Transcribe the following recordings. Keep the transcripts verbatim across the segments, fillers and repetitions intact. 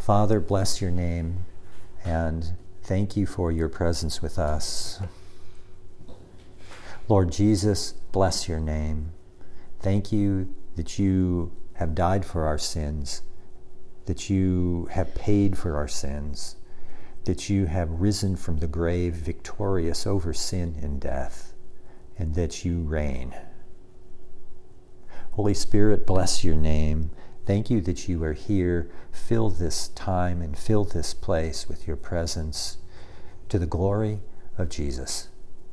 Father, bless your name, and thank you for your presence with us. Lord Jesus, bless your name. Thank you that you have died for our sins, that you have paid for our sins, that you have risen from the grave victorious over sin and death, and that you reign. Holy Spirit, bless your name. Thank you that you are here. Fill this time and fill this place with your presence to the glory of Jesus.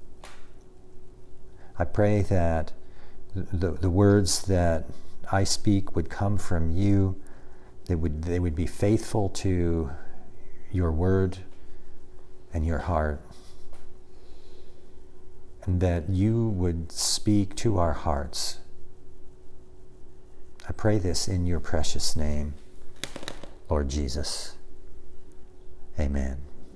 I pray that the, the words that I speak would come from you, that would, they would be faithful to your word and your heart, and that you would speak to our hearts. I pray this in your precious name, Lord Jesus. Amen.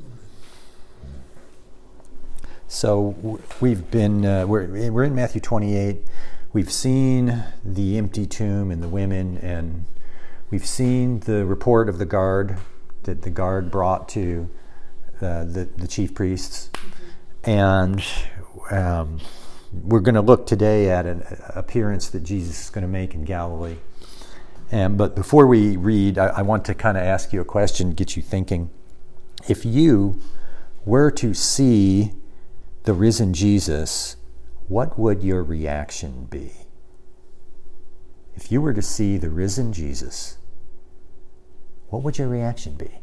So we've been, uh, we're, we're in Matthew twenty-eight. We've seen the empty tomb and the women, and we've seen the report of the guard that the guard brought to uh, the, the chief priests. And um, we're going to look today at an appearance that Jesus is going to make in Galilee. And, but before we read, I, I want to kind of ask you a question, get you thinking. If you were to see the risen Jesus, what would your reaction be? If you were to see the risen Jesus, what would your reaction be?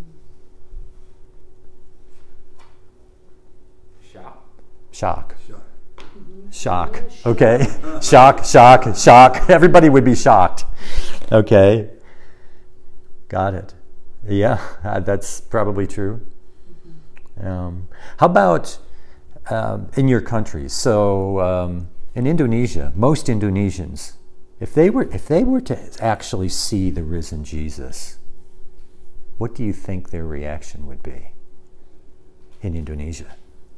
Shock. Shock. Shock. Shock. Okay. Shock, shock, shock. Everybody would be shocked. Okay. Got it. Yeah, that's probably true. Um, how about um, in your countries? So um, in Indonesia, most Indonesians, if they were if they were to actually see the risen Jesus, what do you think their reaction would be in Indonesia?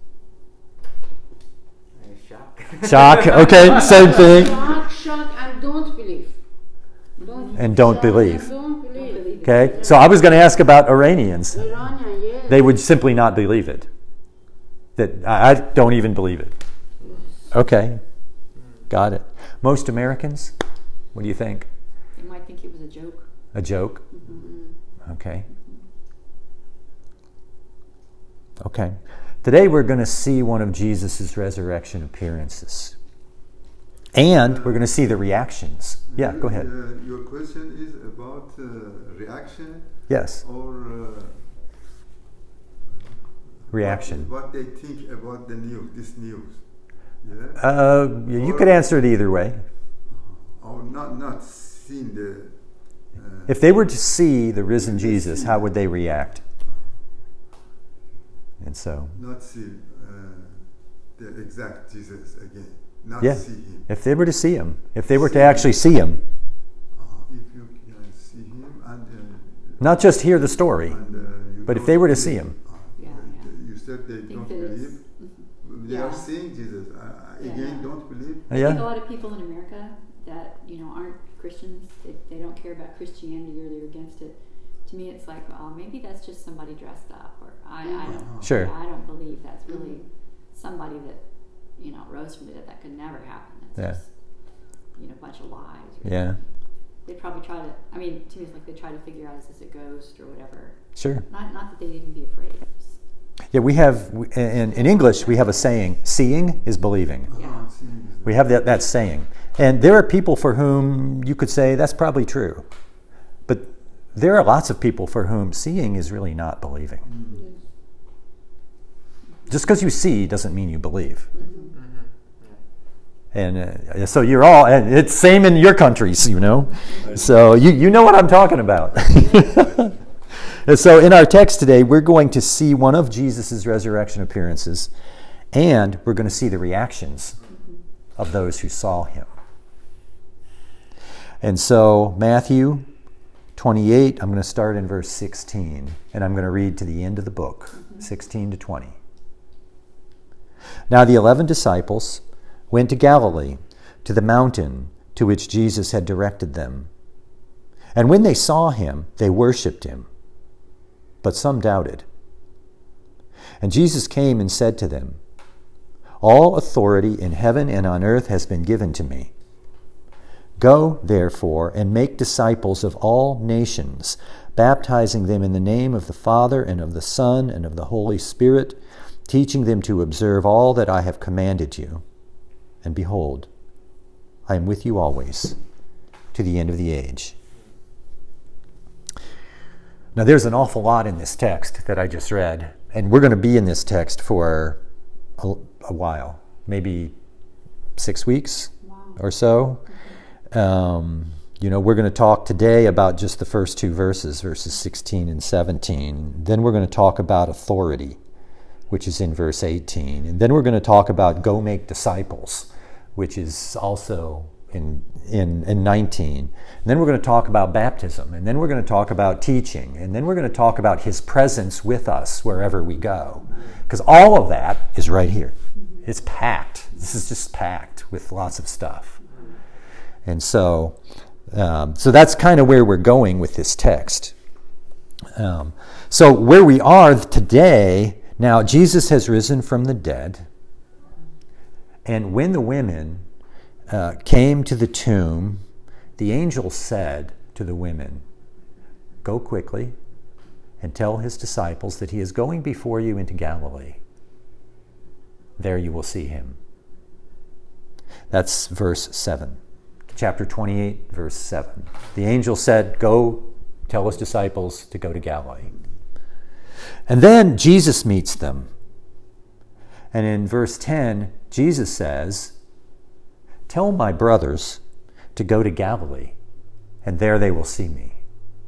Shock. Shock. Okay, same thing. Shock, shock, and don't believe. Don't And don't shock believe. and don't believe. Okay, so I was going to ask about Iranians. Iranian, yes. They would simply not believe it. That I, I don't even believe it. Okay, got it. Most Americans, what do you think? They might think it was a joke. A joke? Mm-hmm. Okay. Okay. Today we're going to see one of Jesus' resurrection appearances. And we're going to see the reactions. Yeah, go ahead. Uh, your question is about uh, reaction? Yes. Or uh, reaction. What, what they think about the news, this news. Yeah? Uh, you or, could answer it either way. Or not, not seeing the... Uh, If they were to see the risen Jesus, how would they react? And so... Not see uh, the exact Jesus again. Not yeah. see him. If they were to see him. If they were see to actually see him. Uh, if you can see him and... Uh, Not just hear the story, and, uh, but if they were to see him. Uh, Yeah, yeah. You said they Think don't that it's- believe. They Yeah. are seeing Jesus. Uh, Yeah. again, don't believe. I think a Yeah? lot of people in America that, you know, aren't Christians, they, they don't care about Christianity or they're against it. To me, it's like, well, maybe that's just somebody dressed up, or I, I don't. Sure. I don't believe that's really somebody that, you know, rose from the dead. That could never happen. That's Yeah. just, you know, a bunch of lies. Or Yeah. something. They probably try to. I mean, to me, it's like they try to figure out is this a ghost or whatever. Sure. Not, not that they'd even be afraid. Just, Yeah, we have, in, in English, we have a saying, seeing is believing. Yeah. Uh, seeing is We have that, that saying. And there are people for whom you could say that's probably true. But there are lots of people for whom seeing is really not believing. Mm. Just because you see doesn't mean you believe. And uh, so you're all, and it's same in your countries, you know. So you, you know what I'm talking about. And so in our text today, we're going to see one of Jesus' resurrection appearances, and we're going to see the reactions of those who saw him. And so Matthew twenty-eight, I'm going to start in verse sixteen, and I'm going to read to the end of the book, sixteen to twenty. Now the eleven disciples went to Galilee, to the mountain to which Jesus had directed them. And when they saw him, they worshipped him, but some doubted. And Jesus came and said to them, "All authority in heaven and on earth has been given to me. Go, therefore, and make disciples of all nations, baptizing them in the name of the Father and of the Son and of the Holy Spirit, teaching them to observe all that I have commanded you. And behold, I am with you always, to the end of the age." Now, there's an awful lot in this text that I just read, and we're going to be in this text for a, a while, maybe six weeks Wow. or so. Um, you know, we're going to talk today about just the first two verses, verses sixteen and seventeen. Then we're going to talk about authority, which is in verse eighteen. And then we're going to talk about go make disciples, which is also in, in, in nineteen. And then we're going to talk about baptism. And then we're going to talk about teaching. And then we're going to talk about his presence with us wherever we go. Because all of that is right here. It's packed. This is just packed with lots of stuff. And so, um, so that's kind of where we're going with this text. Um, so where we are today, now Jesus has risen from the dead. And when the women uh, came to the tomb, the angel said to the women, "Go quickly and tell his disciples that he is going before you into Galilee. There you will see him." That's verse seven. Chapter twenty-eight, verse seven. The angel said, "Go tell his disciples to go to Galilee." And then Jesus meets them. And in verse ten, Jesus says, "Tell my brothers to go to Galilee, and there they will see me."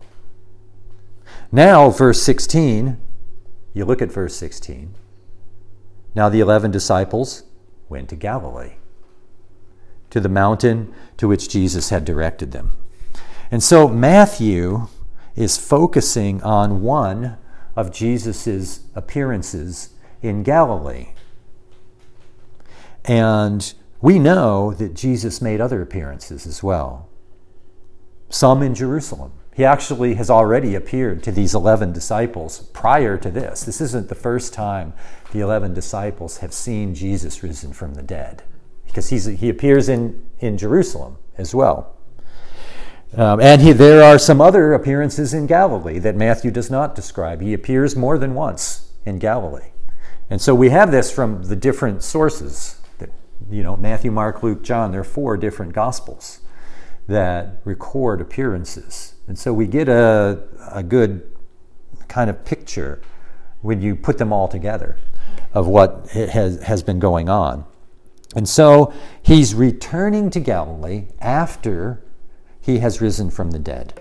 Now, verse sixteen, you look at verse sixteen. Now the eleven disciples went to Galilee, to the mountain to which Jesus had directed them. And so Matthew is focusing on one of Jesus' appearances in Galilee. And we know that Jesus made other appearances as well, some in Jerusalem. He actually has already appeared to these eleven disciples prior to this. This isn't the first time the eleven disciples have seen Jesus risen from the dead, because he's, he appears in, in Jerusalem as well. Um, and he, there are some other appearances in Galilee that Matthew does not describe. He appears more than once in Galilee. And so we have this from the different sources. That, you know, Matthew, Mark, Luke, John, there are four different Gospels that record appearances. And so we get a, a good kind of picture when you put them all together of what has, has been going on. And so he's returning to Galilee after he has risen from the dead.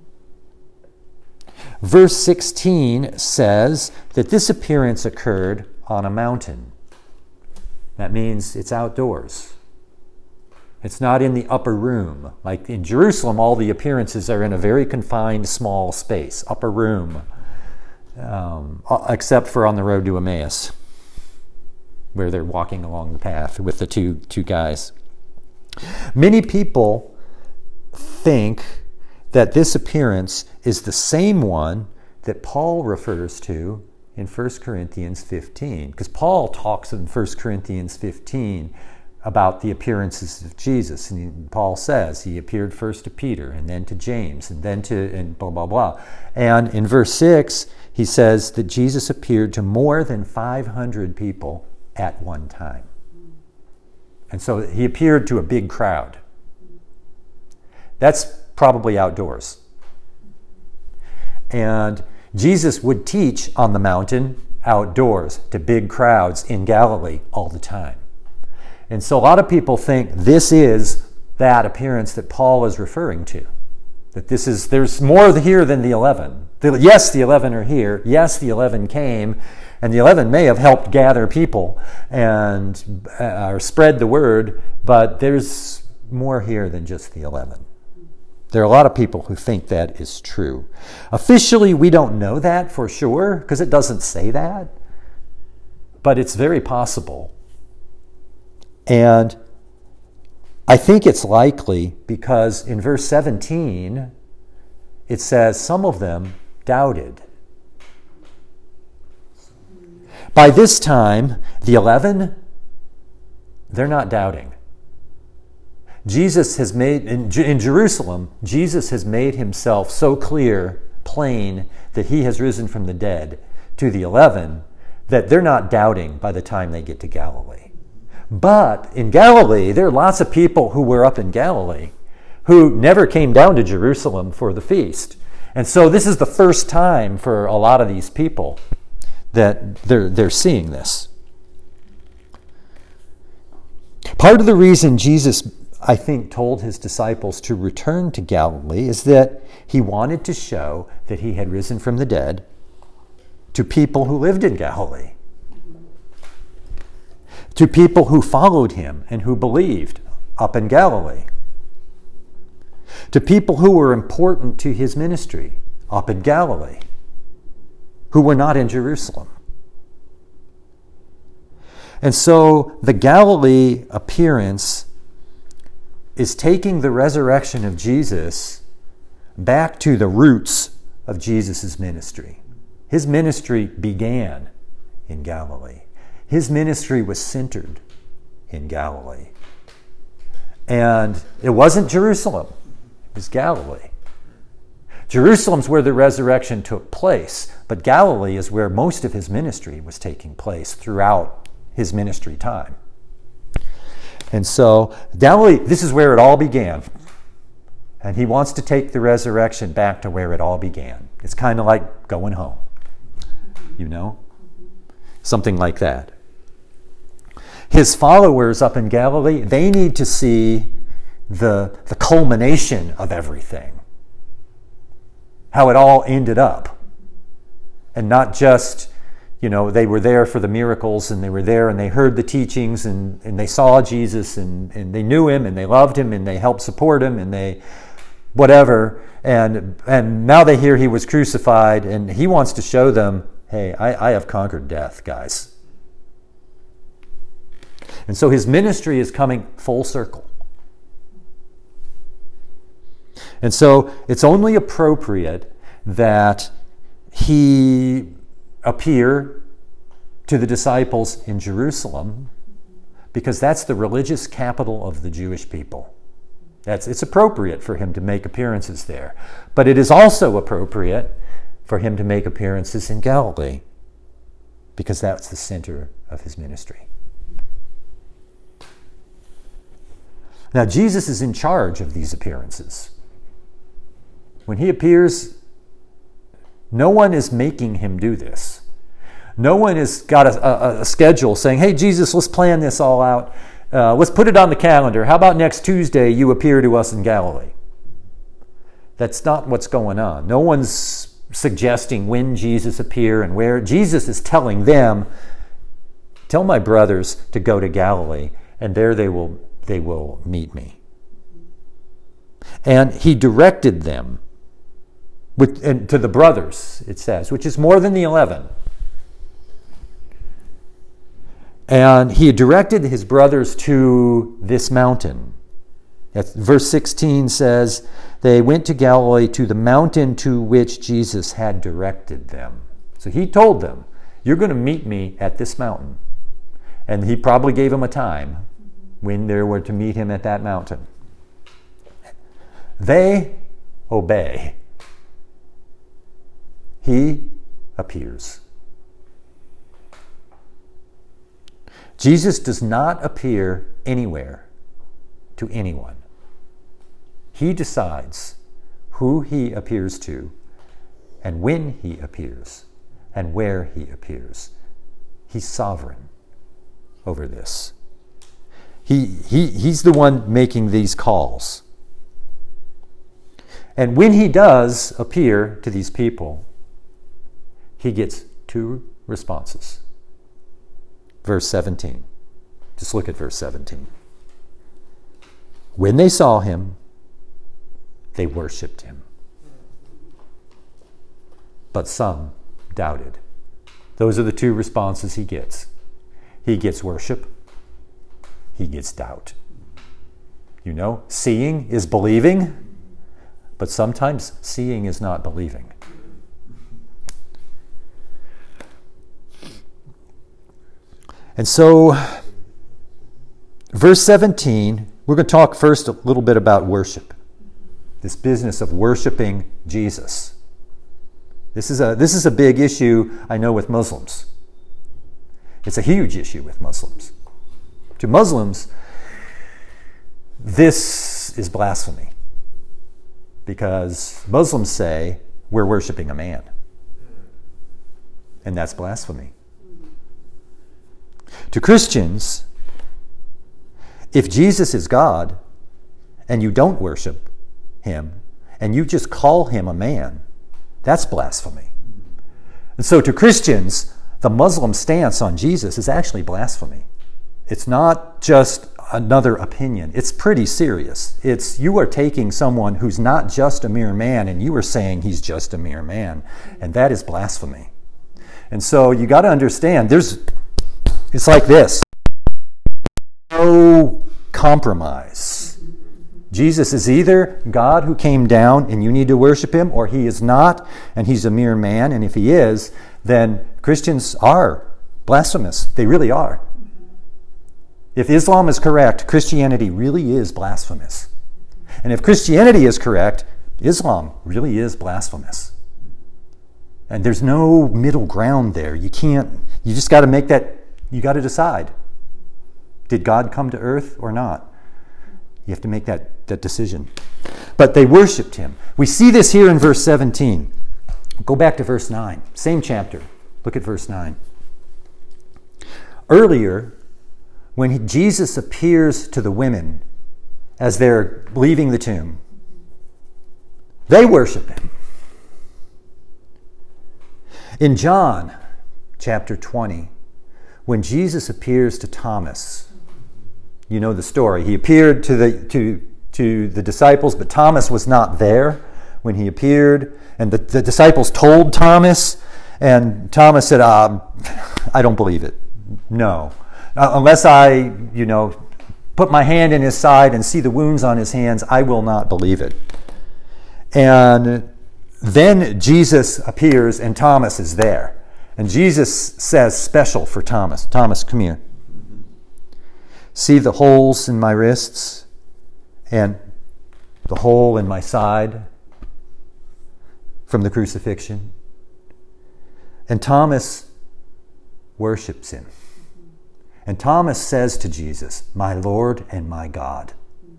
Verse sixteen says that this appearance occurred on a mountain. That means it's outdoors. It's not in the upper room. Like in Jerusalem, all the appearances are in a very confined, small space, upper room, um, except for on the road to Emmaus, where they're walking along the path with the two, two guys. Many people think that this appearance is the same one that Paul refers to in First Corinthians fifteen, because Paul talks in First Corinthians fifteen about the appearances of Jesus. And he, Paul says he appeared first to Peter and then to James and then to and blah, blah, blah. And in verse six, he says that Jesus appeared to more than five hundred people at one time. And so he appeared to a big crowd. That's probably outdoors. And Jesus would teach on the mountain outdoors to big crowds in Galilee all the time. And so a lot of people think this is that appearance that Paul is referring to. That this is, there's more here than the eleven. The, yes, the eleven are here. Yes, the eleven came. And the eleven may have helped gather people and uh, or spread the word, but there's more here than just the eleven. There are a lot of people who think that is true. Officially, we don't know that for sure, because it doesn't say that. But it's very possible. And I think it's likely because in verse seventeen, it says some of them doubted. By this time, the eleven, they're not doubting. Jesus has made, in, in Jerusalem, Jesus has made himself so clear, plain, that he has risen from the dead to the eleven, that they're not doubting by the time they get to Galilee. But in Galilee, there are lots of people who were up in Galilee who never came down to Jerusalem for the feast. And so this is the first time for a lot of these people that they're, they're seeing this. Part of the reason Jesus, I think, told his disciples to return to Galilee is that he wanted to show that he had risen from the dead to people who lived in Galilee, to people who followed him and who believed up in Galilee, to people who were important to his ministry up in Galilee, who were not in Jerusalem. And so the Galilee appearance is taking the resurrection of Jesus back to the roots of Jesus' ministry. His ministry began in Galilee. His ministry was centered in Galilee. And it wasn't Jerusalem, it was Galilee. Jerusalem's where the resurrection took place, but Galilee is where most of his ministry was taking place throughout his ministry time. And so Galilee, this is where it all began. And he wants to take the resurrection back to where it all began. It's kind of like going home, you know? Something like that. His followers up in Galilee, they need to see the, the culmination of everything. How it all ended up. And not just, you know, they were there for the miracles and they were there and they heard the teachings and, and they saw Jesus and, and they knew him and they loved him and they helped support him and they whatever. And, and now they hear he was crucified and he wants to show them, hey, I, I have conquered death, guys. And so his ministry is coming full circle. And so it's only appropriate that he appear to the disciples in Jerusalem because that's the religious capital of the Jewish people. That's, it's appropriate for him to make appearances there. But it is also appropriate for him to make appearances in Galilee because that's the center of his ministry. Now, Jesus is in charge of these appearances. When he appears, no one is making him do this. No one has got a, a, a schedule saying, hey, Jesus, let's plan this all out. Uh, let's put it on the calendar. How about next Tuesday you appear to us in Galilee? That's not what's going on. No one's suggesting when Jesus appear and where. Jesus is telling them, tell my brothers to go to Galilee, and there they will, they will meet me. And he directed them with, and to the brothers, it says, which is more than the eleven. And he directed his brothers to this mountain. That's, verse sixteen says, they went to Galilee to the mountain to which Jesus had directed them. So he told them, you're going to meet me at this mountain. And he probably gave them a time when they were to meet him at that mountain. They obey. He appears. Jesus does not appear anywhere to anyone. He decides who he appears to and when he appears and where he appears. He's sovereign over this. He, he, he's the one making these calls. And when he does appear to these people, he gets two responses. Verse seventeen. Just look at verse seventeen. When they saw him, they worshipped him. But some doubted. Those are the two responses he gets. He gets worship. He gets doubt. You know, seeing is believing, but sometimes seeing is not believing. And so, verse seventeen, we're going to talk first a little bit about worship. This business of worshiping Jesus. This is a, this is a big issue, I know, with Muslims. It's a huge issue with Muslims. To Muslims, this is blasphemy. Because Muslims say we're worshiping a man. And that's blasphemy. To Christians, if Jesus is God and you don't worship him and you just call him a man, that's blasphemy. And so to Christians, the Muslim stance on Jesus is actually blasphemy. It's not just another opinion. It's pretty serious. It's you are taking someone who's not just a mere man and you are saying he's just a mere man. And that is blasphemy. And so you got to understand, there's, it's like this. No compromise. Jesus is either God who came down and you need to worship him, or he is not and he's a mere man. And if he is, then Christians are blasphemous. They really are. If Islam is correct, Christianity really is blasphemous. And if Christianity is correct, Islam really is blasphemous. And there's no middle ground there. You can't, you just got to make that, you got to decide. Did God come to earth or not? You have to make that, that decision. But they worshipped him. We see this here in verse seventeen. Go back to verse nine. Same chapter. Look at verse nine. Earlier, when he, Jesus appears to the women as they're leaving the tomb, they worship him. In John chapter twenty, when Jesus appears to Thomas, you know the story. He appeared to the to to the disciples, but Thomas was not there when he appeared. And the, the disciples told Thomas, and Thomas said, um, I don't believe it. No. Uh, unless I, you know, put my hand in his side and see the wounds on his hands, I will not believe it. And then Jesus appears and Thomas is there. And Jesus says special for Thomas, Thomas, come here. See the holes in my wrists and the hole in my side from the crucifixion. And Thomas worships him. And Thomas says to Jesus, my Lord and my God.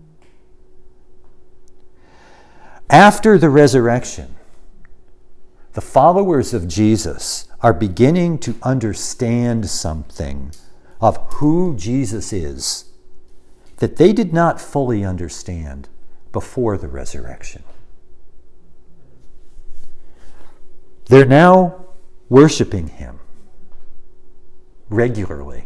After the resurrection, the followers of Jesus are beginning to understand something of who Jesus is that they did not fully understand before the resurrection. They're now worshiping him regularly.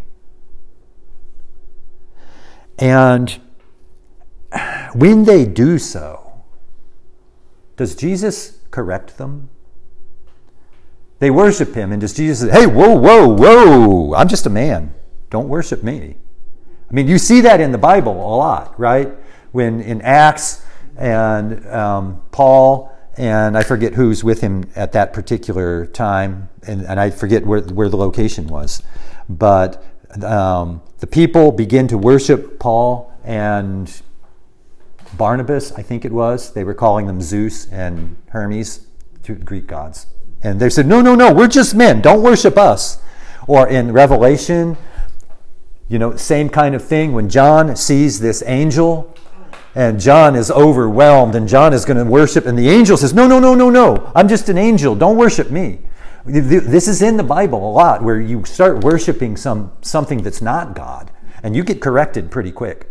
And when they do so, does Jesus correct them? They worship him, and does Jesus say, hey, whoa, whoa, whoa, I'm just a man. Don't worship me. I mean, you see that in the Bible a lot, right? When in Acts and um, Paul, and I forget who's with him at that particular time, and, and I forget where, where the location was, but um, the people begin to worship Paul and Barnabas, I think it was. They were calling them Zeus and Hermes, two Greek gods. And they said, no, no, no, we're just men. Don't worship us. Or in Revelation, you know, same kind of thing. When John sees this angel, and John is overwhelmed, and John is going to worship, and the angel says, no, no, no, no, no, I'm just an angel. Don't worship me. This is in the Bible a lot, where you start worshiping some something that's not God, and you get corrected pretty quick.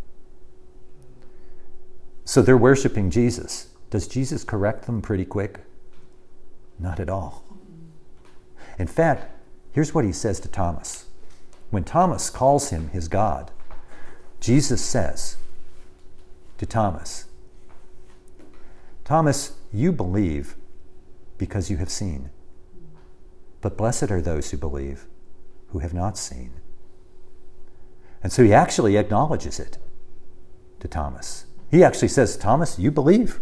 So they're worshiping Jesus. Does Jesus correct them pretty quick? Not at all. In fact, here's what he says to Thomas. When Thomas calls him his God, Jesus says to Thomas, Thomas, you believe because you have seen. But blessed are those who believe who have not seen. And so he actually acknowledges it to Thomas. He actually says, Thomas, you believe.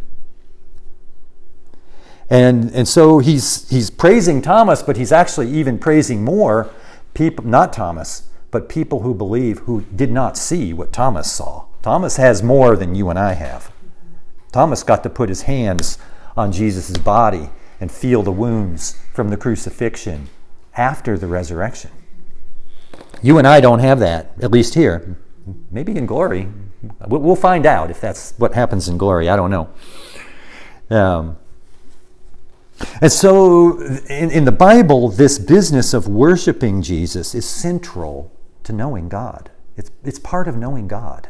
And and so he's he's praising Thomas, but he's actually even praising more people, not Thomas, but people who believe who did not see what Thomas saw. Thomas has more than you and I have. Thomas got to put his hands on Jesus' body and feel the wounds from the crucifixion after the resurrection. You and I don't have that, at least here. Maybe in glory. We'll find out if that's what happens in glory. I don't know. Um, and so in, in the Bible, this business of worshiping Jesus is central to knowing God. It's, it's part of knowing God.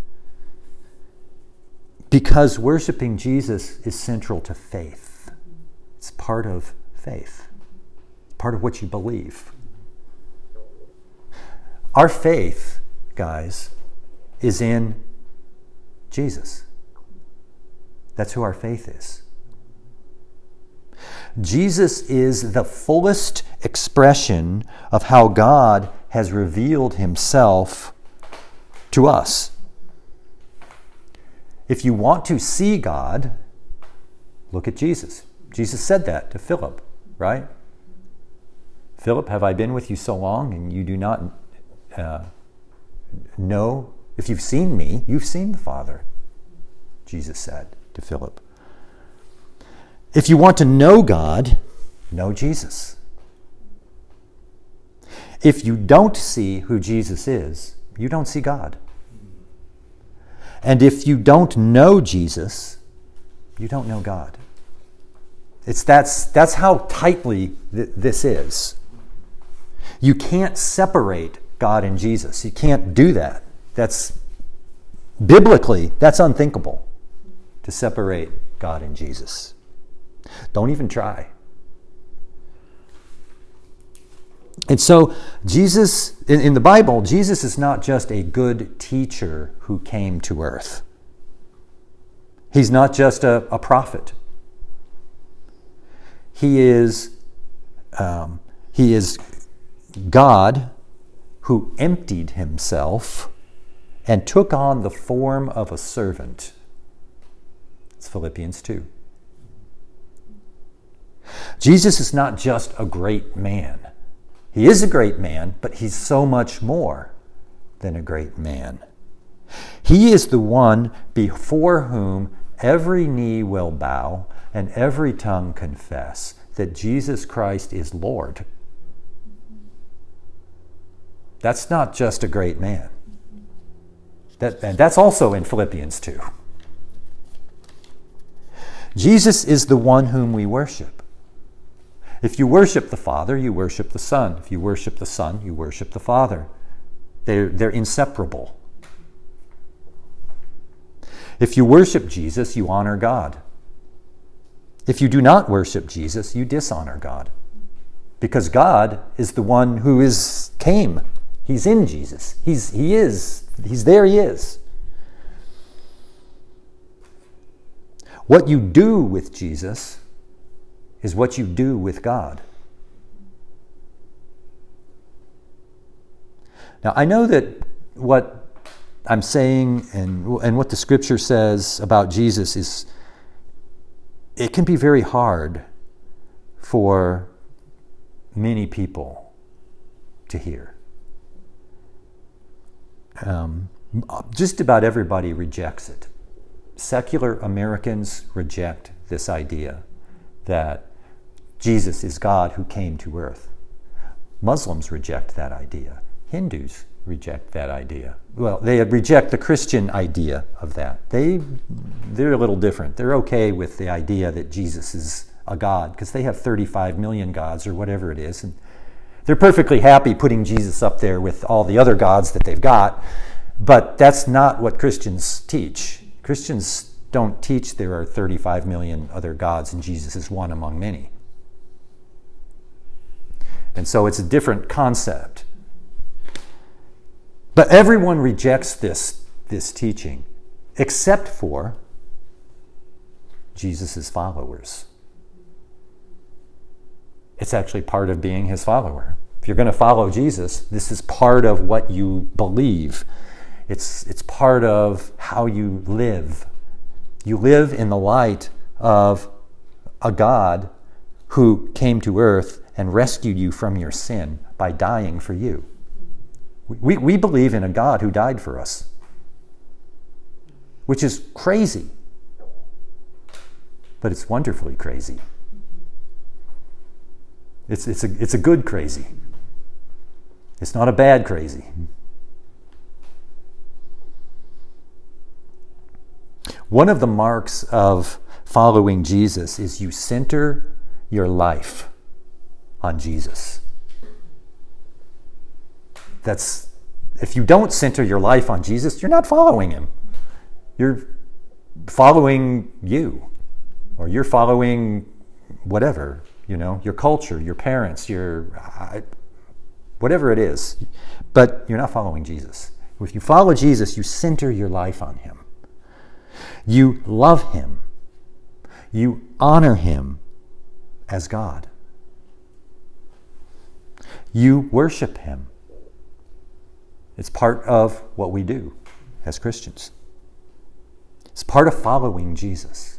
Because worshiping Jesus is central to faith. It's part of faith. Part of what you believe. Our faith, guys, is in Jesus. That's who our faith is. Jesus is the fullest expression of how God has revealed himself to us. If you want to see God, look at Jesus. Jesus said that to Philip, right? Philip, have I been with you so long and you do not uh, know? If you've seen me, you've seen the Father, Jesus said to Philip. If you want to know God, know Jesus. If you don't see who Jesus is, you don't see God. And if you don't know Jesus, you don't know God. It's that's that's how tightly th- this is. You can't separate God and Jesus. You can't do that. That's biblically, that's unthinkable to separate God and Jesus. Don't even try. And so Jesus, in, in the Bible, Jesus is not just a good teacher who came to earth. He's not just a, a prophet. He is, um, he is God who emptied himself and took on the form of a servant. It's Philippians two. Jesus is not just a great man. He is a great man, but he's so much more than a great man. He is the one before whom every knee will bow and every tongue confess that Jesus Christ is Lord. That's not just a great man. That, and that's also in Philippians two. Jesus is the one whom we worship. If you worship the Father, you worship the Son. If you worship the Son, you worship the Father. They're, they're inseparable. If you worship Jesus, you honor God. If you do not worship Jesus, you dishonor God. Because God is the one who is came. He's in Jesus. He's, he is. He's there, he is. What you do with Jesus is what you do with God. Now, I know that what I'm saying and, and what the Scripture says about Jesus is, it can be very hard for many people to hear. Um, just about everybody rejects it. Secular Americans reject this idea that Jesus is God who came to earth. Muslims reject that idea. Hindus reject that idea. Well, they reject the Christian idea of that. They, they're a little different. They're okay with the idea that Jesus is a God because they have thirty-five million gods or whatever it is. And they're perfectly happy putting Jesus up there with all the other gods that they've got. But that's not what Christians teach. Christians don't teach there are thirty-five million other gods and Jesus is one among many. And so it's a different concept. But everyone rejects this, this teaching, except for Jesus' followers. It's actually part of being his follower. If you're going to follow Jesus, this is part of what you believe. It's, it's part of how you live. You live in the light of a God who came to earth and rescued you from your sin by dying for you. We, we believe in a God who died for us, which is crazy. But it's wonderfully crazy. It's, it's, a, it's a good crazy. It's not a bad crazy. One of the marks of following Jesus is you center your life on Jesus. That's, if you don't center your life on Jesus, you're not following him. You're following you, or you're following whatever, you know, your culture, your parents, your uh, whatever it is, but you're not following Jesus. If you follow Jesus, you center your life on him. You love him. You honor him as God. You worship him. It's part of what we do as Christians. It's part of following Jesus.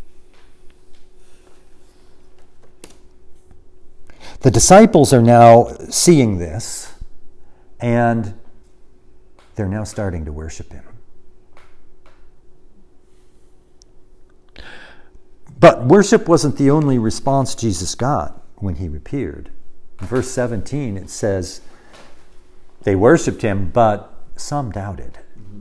The disciples are now seeing this, and they're now starting to worship him. But worship wasn't the only response Jesus got when he appeared. In verse seventeen, it says, they worshipped him, but some doubted.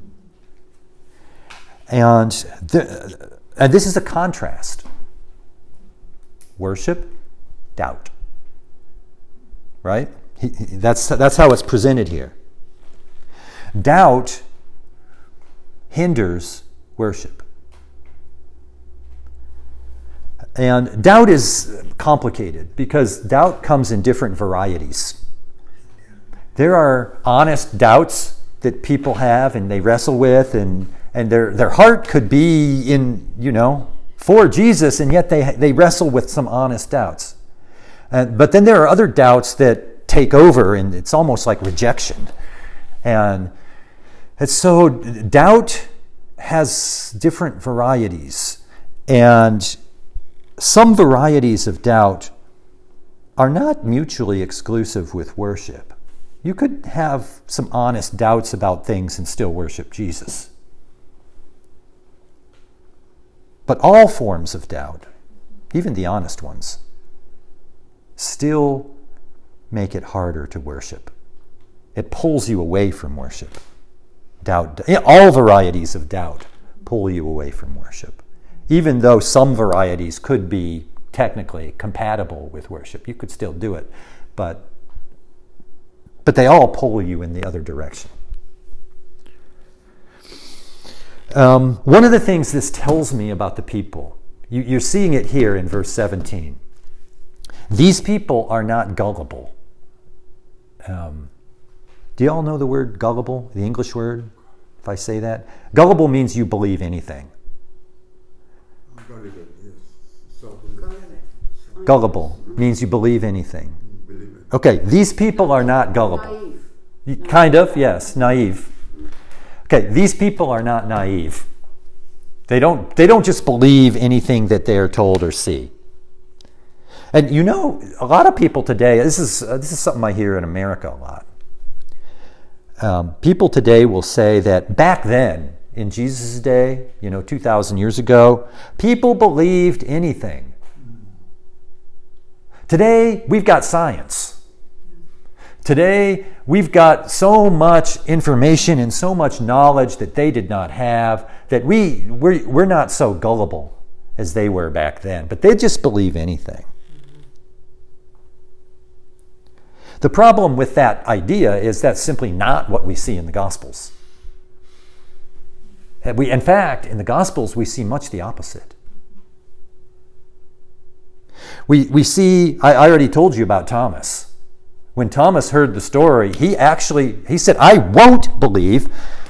And, the, and this is a contrast. Worship, doubt. Right? He, he, that's, that's how it's presented here. Doubt hinders worship. And doubt is complicated because doubt comes in different varieties. There are honest doubts that people have and they wrestle with, and, and their, their heart could be in, you know, for Jesus, and yet they, they wrestle with some honest doubts. And, but then there are other doubts that take over, and it's almost like rejection. And, and so doubt has different varieties. And some varieties of doubt are not mutually exclusive with worship. You could have some honest doubts about things and still worship Jesus. But all forms of doubt, even the honest ones, still make it harder to worship. It pulls you away from worship. Doubt, all varieties of doubt pull you away from worship. Even though some varieties could be technically compatible with worship, you could still do it, but but they all pull you in the other direction. Um, one of the things this tells me about the people, you, you're seeing it here in verse seventeen. These people are not gullible. Um, do you all know the word gullible, the English word, if I say that? Gullible means you believe anything. Gullible, yes. So, Gullible means you believe anything. believe it. Okay, these people are not gullible. Naive. Y- Kind of, yes, naive. Okay, these people are not naive. They don't, they don't just believe anything that they're told or see. And you know, a lot of people today, this is, uh, this is something I hear in America a lot. Um, people today will say that back then, in Jesus' day, you know, two thousand years ago, people believed anything. Today, we've got science. Today, we've got so much information and so much knowledge that they did not have that we, we're, we're not so gullible as they were back then. But they just believe anything. The problem with that idea is that's simply not what we see in the Gospels. We, in fact, in the Gospels, we see much the opposite. We, we see, I, I already told you about Thomas. When Thomas heard the story, he actually, he said, I won't believe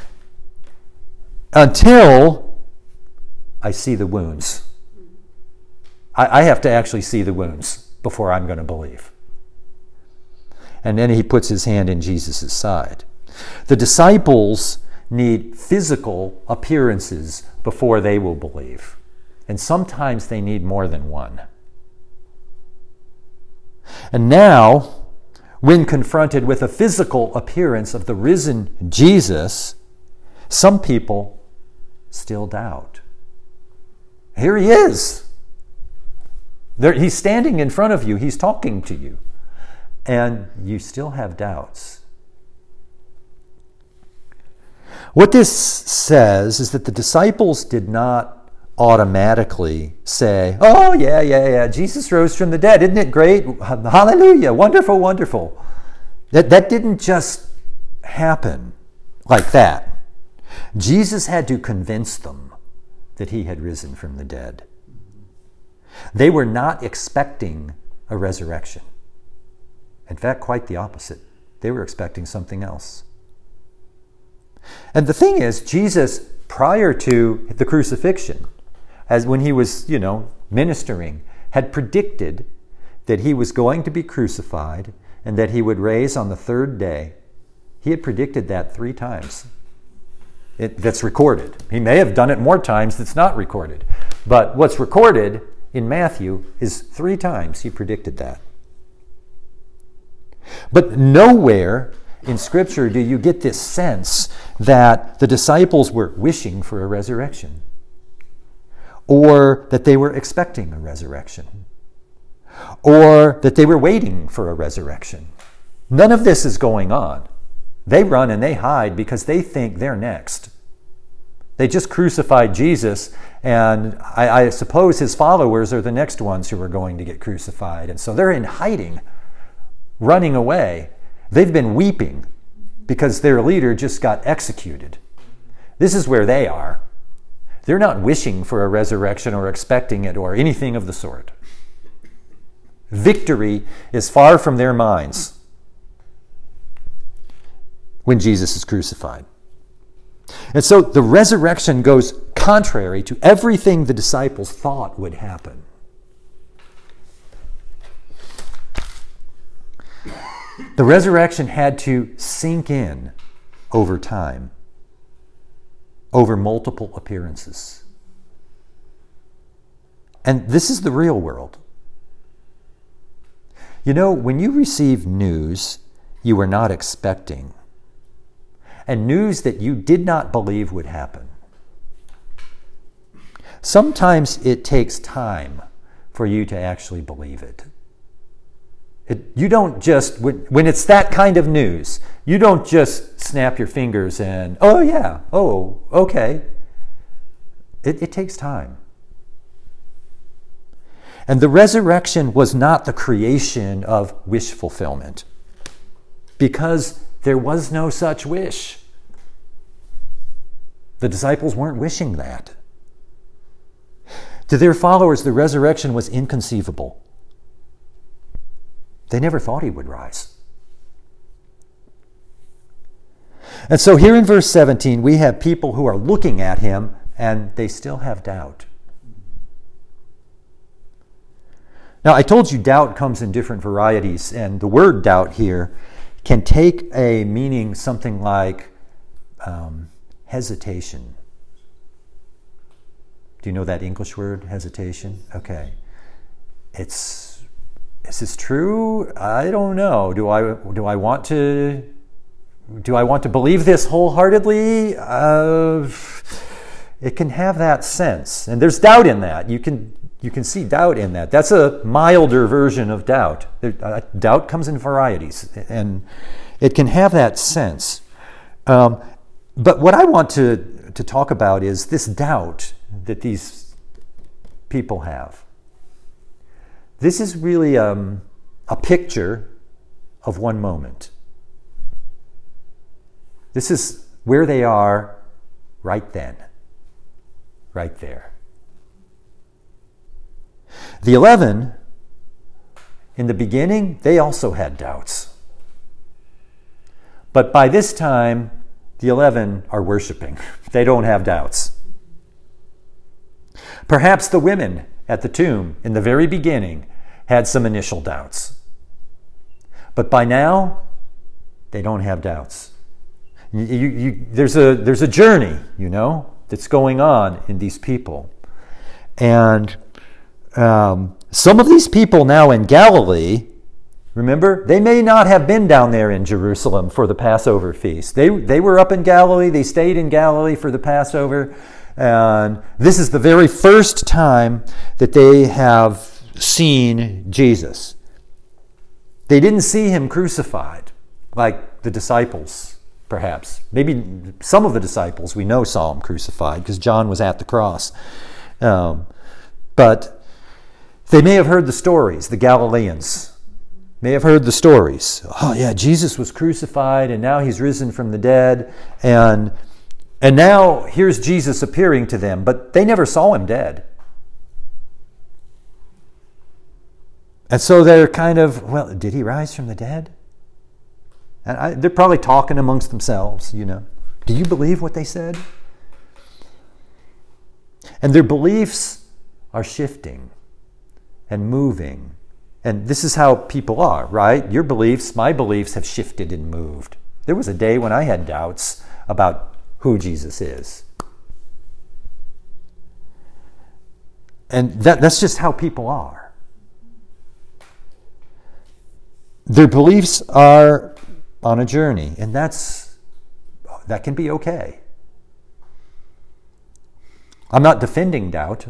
until I see the wounds. I, I have to actually see the wounds before I'm going to believe. And then he puts his hand in Jesus' side. The disciples need physical appearances before they will believe. And sometimes they need more than one. And now when confronted with a physical appearance of the risen Jesus, some people still doubt. Here he is. There, he's standing in front of you. He's talking to you. And you still have doubts. What this says is that the disciples did not automatically say, oh, yeah, yeah, yeah, Jesus rose from the dead. Isn't it great? Hallelujah. Wonderful, wonderful. That, that didn't just happen like that. Jesus had to convince them that he had risen from the dead. They were not expecting a resurrection. In fact, quite the opposite. They were expecting something else. And the thing is, Jesus, prior to the crucifixion, as when he was, you know, ministering, had predicted that he was going to be crucified and that he would raise on the third day. He had predicted that three times. It, that's recorded. He may have done it more times that's not recorded. But what's recorded in Matthew is three times he predicted that. But nowhere in Scripture do you get this sense that the disciples were wishing for a resurrection, or that they were expecting a resurrection, or that they were waiting for a resurrection. None of this is going on. They run and they hide because they think they're next. They just crucified Jesus, and I, I suppose his followers are the next ones who are going to get crucified. And so they're in hiding, running away. They've been weeping because their leader just got executed. This is where they are. They're not wishing for a resurrection or expecting it or anything of the sort. Victory is far from their minds when Jesus is crucified. And so the resurrection goes contrary to everything the disciples thought would happen. The resurrection had to sink in over time, over multiple appearances. And this is the real world. You know, when you receive news you were not expecting, and news that you did not believe would happen, sometimes it takes time for you to actually believe it. It, you don't just, when, when it's that kind of news, you don't just snap your fingers and, oh yeah, oh, okay. It, it takes time. And the resurrection was not the creation of wish fulfillment, because there was no such wish. The disciples weren't wishing that. To their followers, the resurrection was inconceivable. They never thought he would rise. And so here in verse seventeen, we have people who are looking at him and they still have doubt. Now, I told you doubt comes in different varieties, and the word doubt here can take a meaning something like um, hesitation. Do you know that English word, hesitation? Okay. It's, is this true? I don't know. Do I do I want to do I want to believe this wholeheartedly? Uh, it can have that sense, and there's doubt in that. You can you can see doubt in that. That's a milder version of doubt. There, uh, doubt comes in varieties, and it can have that sense. Um, but what I want to to talk about is this doubt that these people have. This is really um, a picture of one moment. This is where they are right then, right there. The eleven, in the beginning, they also had doubts. But by this time, the eleven are worshiping. They don't have doubts. Perhaps the women at the tomb in the very beginning had some initial doubts. But by now, they don't have doubts. You, you, you, there's a, there's a journey, you know, that's going on in these people. And um, some of these people now in Galilee Remember? They may not have been down there in Jerusalem for the Passover feast. They, they were up in Galilee. They stayed in Galilee for the Passover. And this is the very first time that they have seen Jesus. They didn't see him crucified like the disciples, perhaps. Maybe some of the disciples we know saw him crucified because John was at the cross. Um, but they may have heard the stories, the Galileans may have heard the stories. Oh yeah, Jesus was crucified and now he's risen from the dead. And, and now here's Jesus appearing to them, but they never saw him dead. And so they're kind of, well, did he rise from the dead? And I, they're probably talking amongst themselves, you know. Do you believe what they said? And their beliefs are shifting and moving. And this is how people are, right? Your beliefs, my beliefs have shifted and moved. There was a day when I had doubts about who Jesus is. And that, that's just how people are. Their beliefs are on a journey, and that's that can be okay. I'm not defending doubt.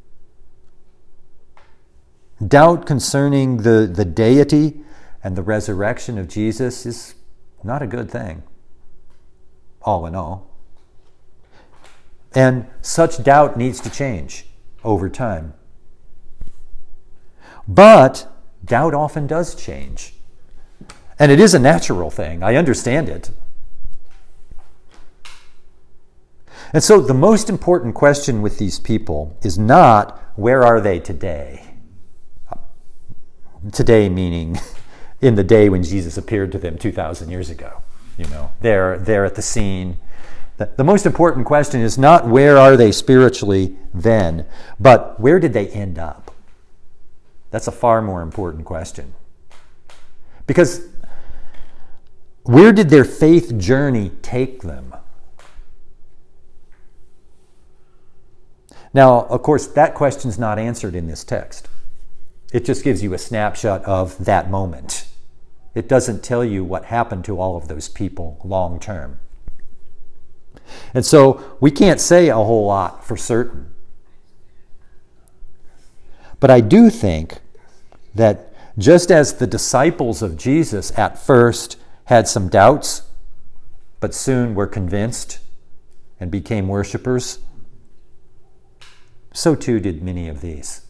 Doubt concerning the, the deity and the resurrection of Jesus is not a good thing, all in all. And such doubt needs to change over time. But doubt often does change. And it is a natural thing. I understand it. And so the most important question with these people is not, where are they today? Today meaning in the day when Jesus appeared to them two thousand years ago. You know, they're, they're at the scene. The, the most important question is not where are they spiritually then, but where did they end up? That's a far more important question. Because where did their faith journey take them? Now, of course, that question's not answered in this text. It just gives you a snapshot of that moment. It doesn't tell you what happened to all of those people long term. And so we can't say a whole lot for certain. But I do think that just as the disciples of Jesus at first had some doubts, but soon were convinced and became worshipers, so too did many of these.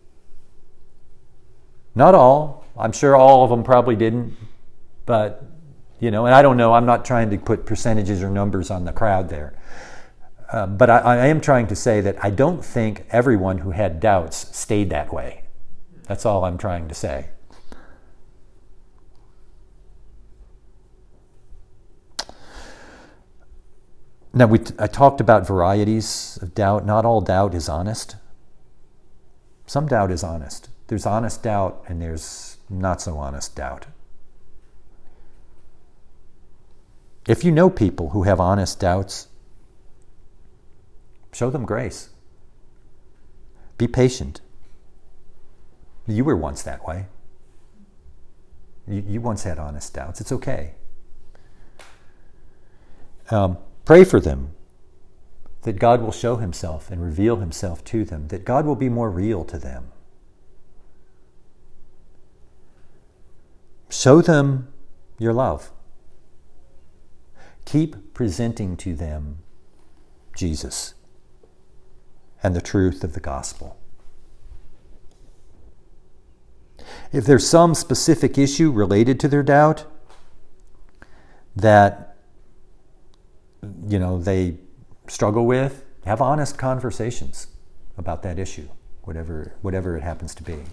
Not all. I'm sure all of them probably didn't. But, you know, and I don't know. I'm not trying to put percentages or numbers on the crowd there. Uh, but I, I am trying to say that I don't think everyone who had doubts stayed that way. That's all I'm trying to say. Now, we t- I talked about varieties of doubt. Not all doubt is honest. Some doubt is honest. There's honest doubt and there's not so honest doubt. If you know people who have honest doubts, show them grace. Be patient. You were once that way. You, you once had honest doubts. It's okay. Um, pray for them, that God will show himself and reveal himself to them, that God will be more real to them. Show them your love. Keep presenting to them Jesus and the truth of the gospel. If there's some specific issue related to their doubt that, you know, they struggle with, have honest conversations about that issue, whatever whatever it happens to be.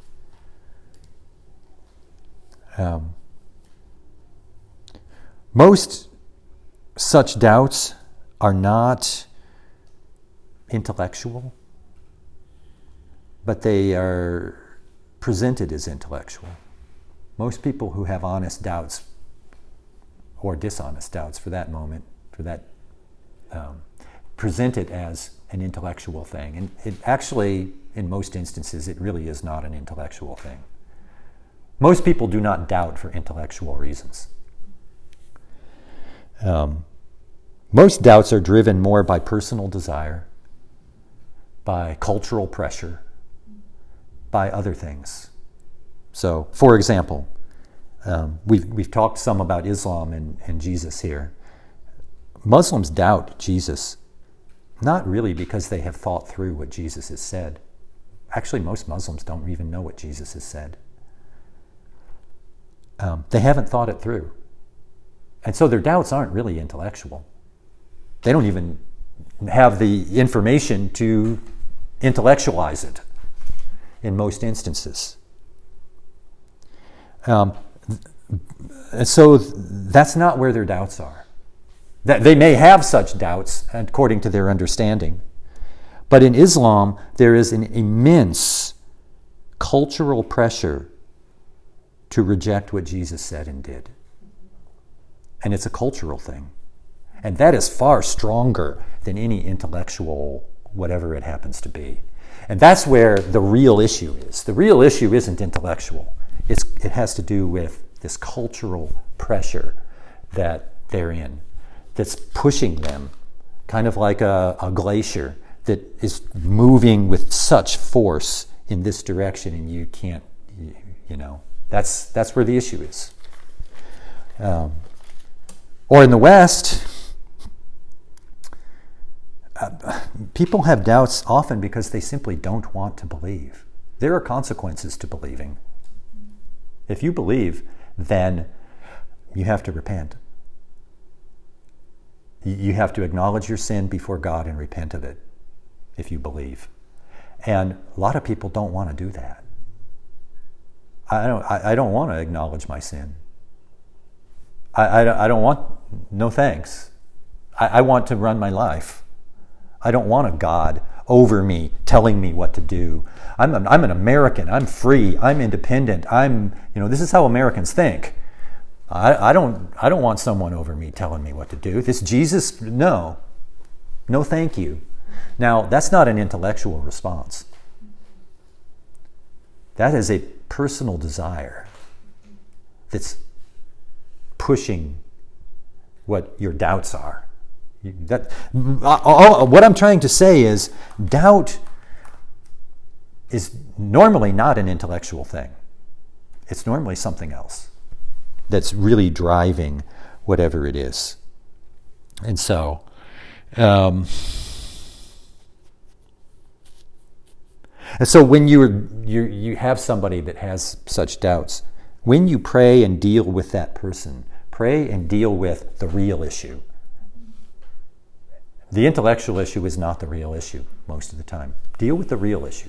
Um, most such doubts are not intellectual, but they are presented as intellectual. Most people who have honest doubts, or dishonest doubts for that moment, for that, um, present it as an intellectual thing. And it actually, in most instances, it really is not an intellectual thing. Most people do not doubt for intellectual reasons. Um, most doubts are driven more by personal desire, by cultural pressure, by other things. So, for example, um, we've, we've talked some about Islam and, and Jesus here. Muslims doubt Jesus, not really because they have thought through what Jesus has said. Actually, most Muslims don't even know what Jesus has said. Um, they haven't thought it through. And so their doubts aren't really intellectual. They don't even have the information to intellectualize it in most instances. Um, and so that's not where their doubts are. That they may have such doubts according to their understanding. But in Islam, there is an immense cultural pressure to reject what Jesus said and did. And it's a cultural thing. And that is far stronger than any intellectual, whatever it happens to be. And that's where the real issue is. The real issue isn't intellectual. It's, it has to do with this cultural pressure that they're in, that's pushing them, kind of like a, a glacier that is moving with such force in this direction, and you can't, you, you know, that's that's where the issue is. Um, or in the West, uh, people have doubts often because they simply don't want to believe. There are consequences to believing. If you believe, then you have to repent. You have to acknowledge your sin before God and repent of it, if you believe. And a lot of people don't want to do that. I don't, I, I don't want to acknowledge my sin. I, I, I don't want, no thanks. I, I want to run my life. I don't want a God over me telling me what to do. I'm an, I'm an American. I'm free. I'm independent. I'm, you know, this is how Americans think. I, I don't I don't want someone over me telling me what to do. This Jesus, no. No thank you. Now, that's not an intellectual response. That is a personal desire that's pushing what your doubts are. That, all, what I'm trying to say is doubt is normally not an intellectual thing. It's normally something else that's really driving whatever it is. And so, um, and so when you you you have somebody that has such doubts, when you pray and deal with that person, pray and deal with the real issue. The intellectual issue is not the real issue most of the time. Deal with the real issue.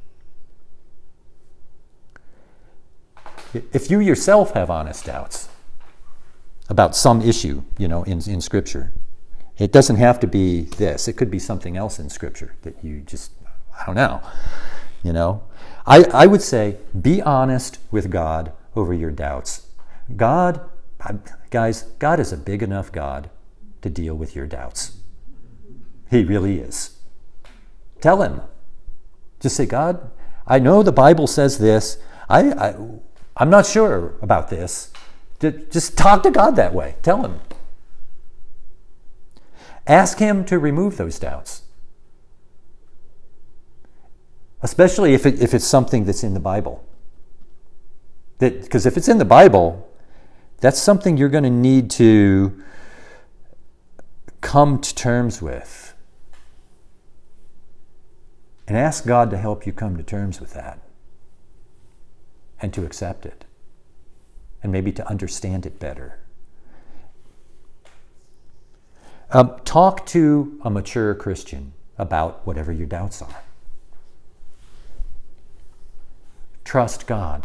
If you yourself have honest doubts about some issue, you know, in, in Scripture, it doesn't have to be this. It could be something else in Scripture that you just, I don't know, you know. I, I would say be honest with God over your doubts. God, guys, God is a big enough God to deal with your doubts. He really is. Tell him. Just say, God, I know the Bible says this. I, I, I'm not sure about this. Just talk to God that way. Tell him. Ask him to remove those doubts. Especially if, it, if it's something that's in the Bible. That, because if it's in the Bible, that's something you're going to need to come to terms with. And ask God to help you come to terms with that. And to accept it. And maybe to understand it better. Um, talk to a mature Christian about whatever your doubts are. Trust God.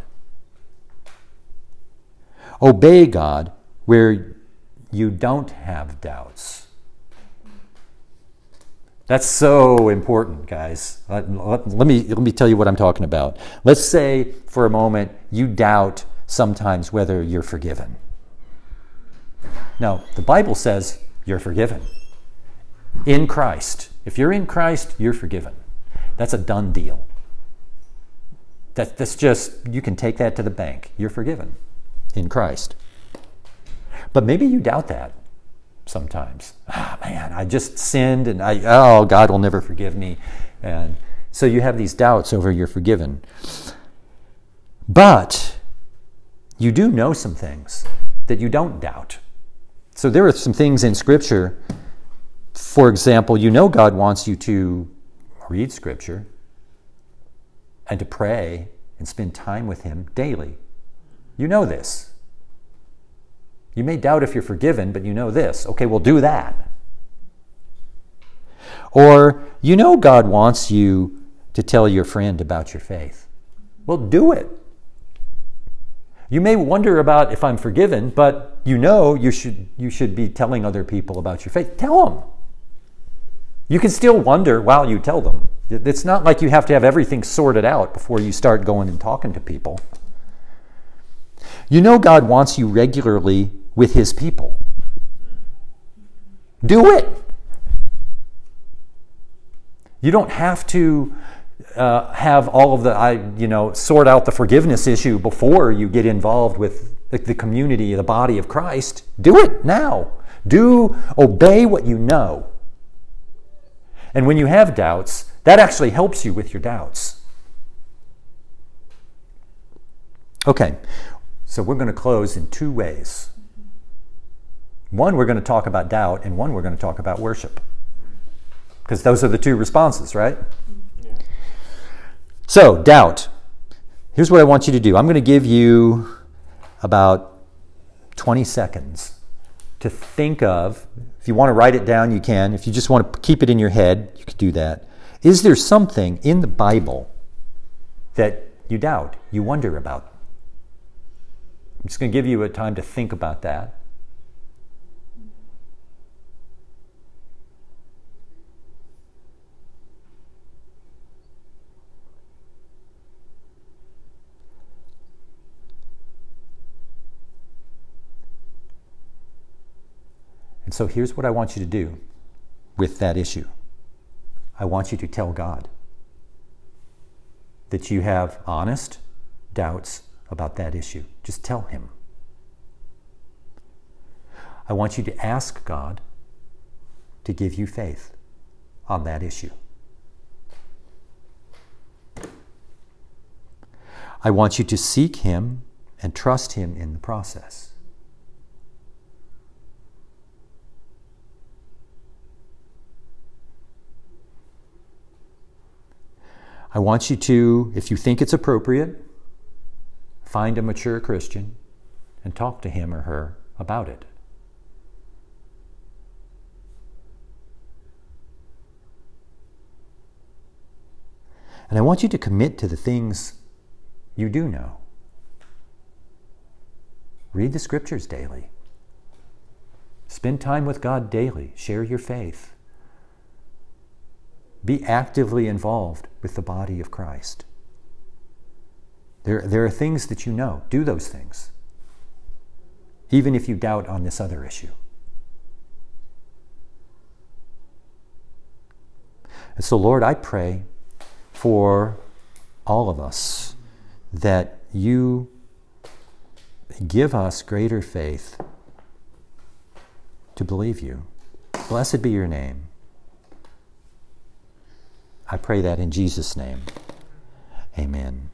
Obey God where you don't have doubts. That's so important, guys. Let, let, let me, let me tell you what I'm talking about. Let's say for a moment you doubt sometimes whether you're forgiven. Now, the Bible says you're forgiven. In Christ. If you're in Christ, you're forgiven. That's a done deal. That, that's just, you can take that to the bank. You're forgiven in Christ. But maybe you doubt that sometimes. Ah, man, I just sinned and I, oh, God will never forgive me. And so you have these doubts over you're forgiven. But you do know some things that you don't doubt. So there are some things in Scripture. For example, you know God wants you to read Scripture and to pray and spend time with Him daily. You know this. You may doubt if you're forgiven, but you know this. Okay, well, do that. Or you know God wants you to tell your friend about your faith. Well, do it. You may wonder about if I'm forgiven, but you know you should you should be telling other people about your faith. Tell them. You can still wonder while you tell them. It's not like you have to have everything sorted out before you start going and talking to people. You know God wants you regularly with His people. Do it. You don't have to uh, have all of the, I, you know, sort out the forgiveness issue before you get involved with the, the community, the body of Christ. Do it now. Do, obey what you know. And when you have doubts, that actually helps you with your doubts. Okay, so we're going to close in two ways. One, we're going to talk about doubt, and one, we're going to talk about worship. Because those are the two responses, right? Yeah. So, doubt. Here's what I want you to do. I'm going to give you about twenty seconds to think of. If you want to write it down, you can. If you just want to keep it in your head, you can do that. Is there something in the Bible that you doubt, you wonder about? I'm just going to give you a time to think about that. And so here's what I want you to do with that issue. I want you to tell God that you have honest doubts about that issue. Just tell Him. I want you to ask God to give you faith on that issue. I want you to seek Him and trust Him in the process. I want you to, if you think it's appropriate, find a mature Christian and talk to him or her about it. And I want you to commit to the things you do know. Read the Scriptures daily. Spend time with God daily. Share your faith. Be actively involved with the body of Christ. There, there are things that you know. Do those things. Even if you doubt on this other issue. And so, Lord, I pray for all of us that you give us greater faith to believe you. Blessed be your name. I pray that in Jesus' name. Amen.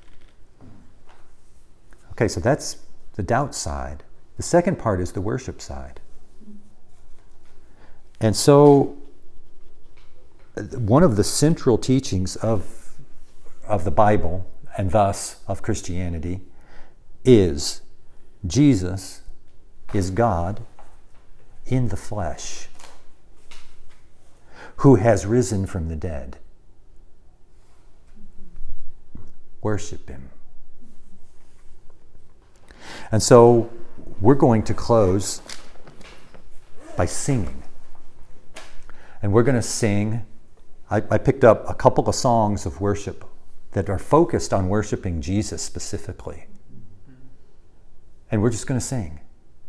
Okay, so that's the doubt side. The second part is the worship side. And so, one of the central teachings of, of the Bible, and thus of Christianity, is Jesus is God in the flesh, who has risen from the dead. Worship Him. And so we're going to close by singing. And we're going to sing, I, I picked up a couple of songs of worship that are focused on worshiping Jesus specifically. And we're just going to sing.